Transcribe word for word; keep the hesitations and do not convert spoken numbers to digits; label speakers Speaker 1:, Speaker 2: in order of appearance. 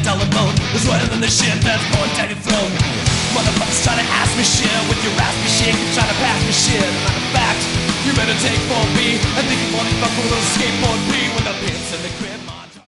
Speaker 1: telephone is wetter than the shit that's going down your throat. Motherfuckers trying to ask me shit with your raspy shit, you're trying to pass me shit. Matter of fact, you better take four B and think you wanna fuck with a skateboard B when the pimp's in the crib.